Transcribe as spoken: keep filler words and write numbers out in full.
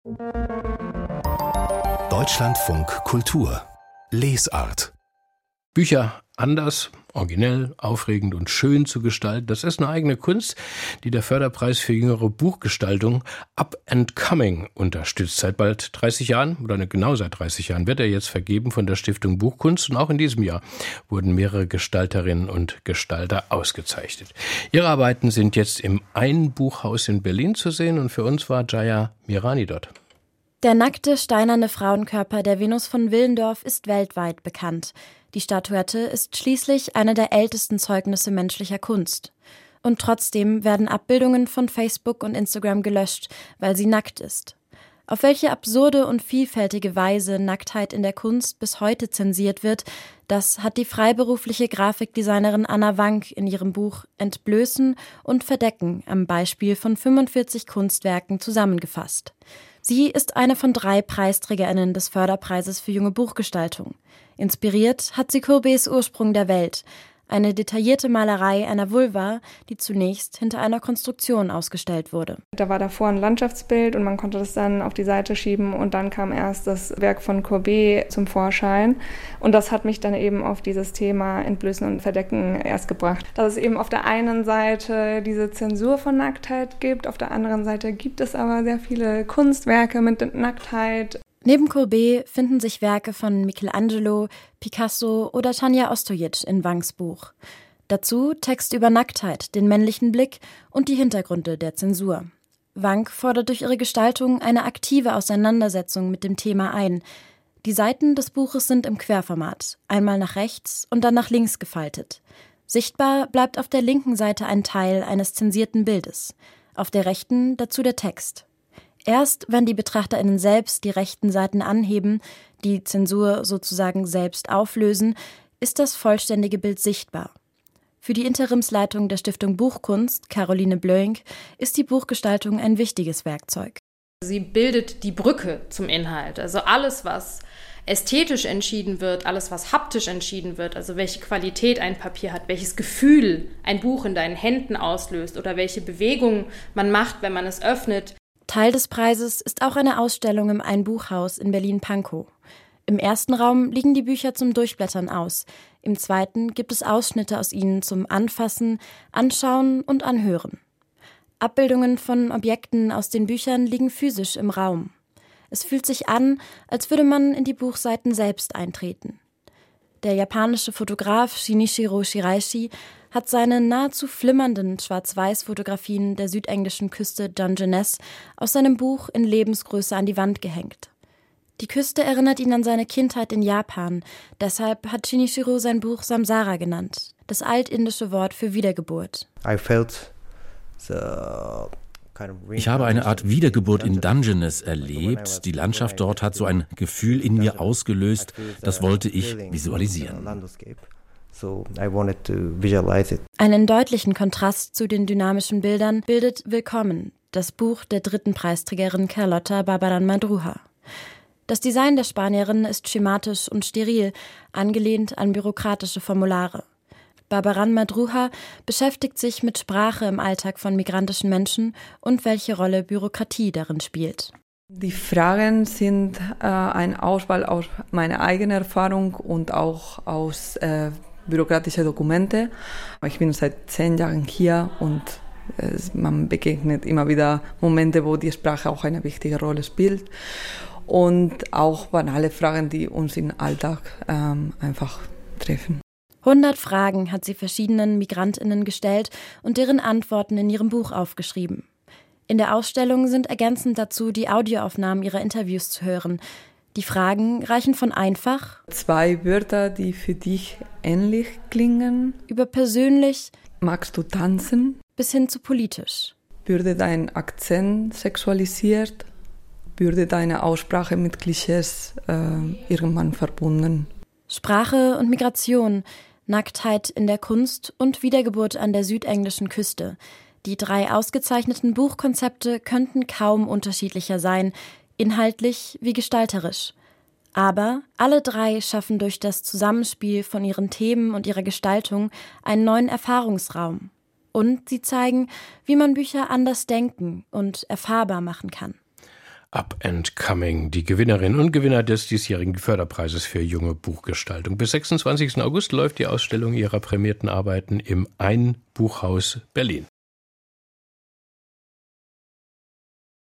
Deutschlandfunk Kultur Lesart. Bücher anders, originell, aufregend und schön zu gestalten, das ist eine eigene Kunst, die der Förderpreis für jüngere Buchgestaltung Up and Coming unterstützt. Seit bald dreißig Jahren, oder genau seit dreißig Jahren, wird er jetzt vergeben von der Stiftung Buchkunst. Und auch in diesem Jahr wurden mehrere Gestalterinnen und Gestalter ausgezeichnet. Ihre Arbeiten sind jetzt im Ein-Buchhaus in Berlin zu sehen und für uns war Jaya Mirani dort. Der nackte, steinerne Frauenkörper der Venus von Willendorf ist weltweit bekannt. Die Statuette ist schließlich eine der ältesten Zeugnisse menschlicher Kunst. Und trotzdem werden Abbildungen von Facebook und Instagram gelöscht, weil sie nackt ist. Auf welche absurde und vielfältige Weise Nacktheit in der Kunst bis heute zensiert wird, das hat die freiberufliche Grafikdesignerin Anna Wank in ihrem Buch Entblößen und Verdecken am Beispiel von fünfundvierzig Kunstwerken zusammengefasst. Sie ist eine von drei PreisträgerInnen des Förderpreises für junge Buchgestaltung. Inspiriert hat sie Courbets Ursprung der Welt, eine detaillierte Malerei einer Vulva, die zunächst hinter einer Konstruktion ausgestellt wurde. Da war davor ein Landschaftsbild und man konnte das dann auf die Seite schieben und dann kam erst das Werk von Courbet zum Vorschein. Und das hat mich dann eben auf dieses Thema Entblößen und Verdecken erst gebracht. Dass es eben auf der einen Seite diese Zensur von Nacktheit gibt, auf der anderen Seite gibt es aber sehr viele Kunstwerke mit Nacktheit. Neben Courbet finden sich Werke von Michelangelo, Picasso oder Tanja Ostojic in Wanks Buch. Dazu Text über Nacktheit, den männlichen Blick und die Hintergründe der Zensur. Wank fordert durch ihre Gestaltung eine aktive Auseinandersetzung mit dem Thema ein. Die Seiten des Buches sind im Querformat, einmal nach rechts und dann nach links gefaltet. Sichtbar bleibt auf der linken Seite ein Teil eines zensierten Bildes, auf der rechten dazu der Text. Erst wenn die BetrachterInnen selbst die rechten Seiten anheben, die Zensur sozusagen selbst auflösen, ist das vollständige Bild sichtbar. Für die Interimsleitung der Stiftung Buchkunst, Caroline Blöink, ist die Buchgestaltung ein wichtiges Werkzeug. Sie bildet die Brücke zum Inhalt. Also alles, was ästhetisch entschieden wird, alles, was haptisch entschieden wird, also welche Qualität ein Papier hat, welches Gefühl ein Buch in deinen Händen auslöst oder welche Bewegung man macht, wenn man es öffnet. Teil des Preises ist auch eine Ausstellung im Ein-Buchhaus in Berlin-Pankow. Im ersten Raum liegen die Bücher zum Durchblättern aus. Im zweiten gibt es Ausschnitte aus ihnen zum Anfassen, Anschauen und Anhören. Abbildungen von Objekten aus den Büchern liegen physisch im Raum. Es fühlt sich an, als würde man in die Buchseiten selbst eintreten. Der japanische Fotograf Shinichiro Shiraishi hat seine nahezu flimmernden Schwarz-Weiß-Fotografien der südenglischen Küste Dungeness aus seinem Buch in Lebensgröße an die Wand gehängt. Die Küste erinnert ihn an seine Kindheit in Japan, deshalb hat Shinichiro sein Buch Samsara genannt, das altindische Wort für Wiedergeburt. I felt the Ich habe eine Art Wiedergeburt in Dungeness erlebt. Die Landschaft dort hat so ein Gefühl in mir ausgelöst, das wollte ich visualisieren. Einen deutlichen Kontrast zu den dynamischen Bildern bildet Willkommen, das Buch der dritten Preisträgerin Carlota Barbaran-Madruja. Das Design der Spanierin ist schematisch und steril, angelehnt an bürokratische Formulare. Barbaran-Madruja beschäftigt sich mit Sprache im Alltag von migrantischen Menschen und welche Rolle Bürokratie darin spielt. Die Fragen sind äh, eine Auswahl aus meiner eigenen Erfahrung und auch aus äh, bürokratischen Dokumenten. Ich bin seit zehn Jahren hier und äh, man begegnet immer wieder Momente, wo die Sprache auch eine wichtige Rolle spielt. Und auch banale Fragen, die uns im Alltag ähm, einfach treffen. hundert Fragen hat sie verschiedenen MigrantInnen gestellt und deren Antworten in ihrem Buch aufgeschrieben. In der Ausstellung sind ergänzend dazu die Audioaufnahmen ihrer Interviews zu hören. Die Fragen reichen von einfach, zwei Wörter, die für dich ähnlich klingen, über persönlich, magst du tanzen, bis hin zu politisch. Würde dein Akzent sexualisiert, würde deine Aussprache mit Klischees äh, irgendwann verbunden. Sprache und Migration, Nacktheit in der Kunst und Wiedergeburt an der südenglischen Küste. Die drei ausgezeichneten Buchkonzepte könnten kaum unterschiedlicher sein, inhaltlich wie gestalterisch. Aber alle drei schaffen durch das Zusammenspiel von ihren Themen und ihrer Gestaltung einen neuen Erfahrungsraum. Und sie zeigen, wie man Bücher anders denken und erfahrbar machen kann. Up and Coming, die Gewinnerinnen und Gewinner des diesjährigen Förderpreises für junge Buchgestaltung. Bis sechsundzwanzigsten August läuft die Ausstellung ihrer prämierten Arbeiten im Ein-Buchhaus Berlin.